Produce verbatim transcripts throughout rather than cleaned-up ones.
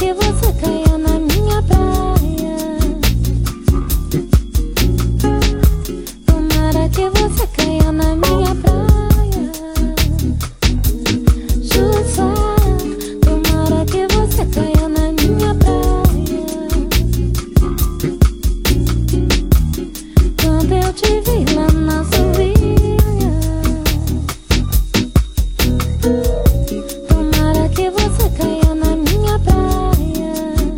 que você caia na minha praia. Tomara que você caia na minha praia. Jussa, tomara que você caia na minha praia. Quando eu te vi lá na Sevilha, tomara que você caia na minha praia.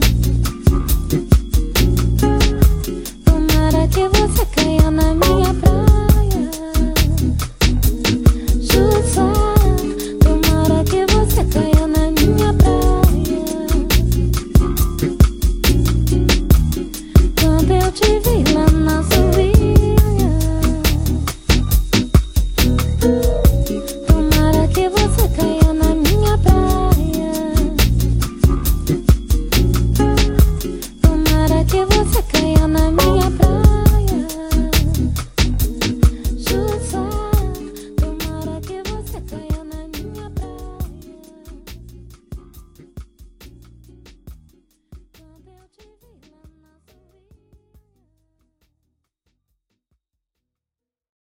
Tomara que você caia na minha praia. Jussa, tomara que você caia na minha praia. Quando eu te vi lá na Sevilha, tomara que você caia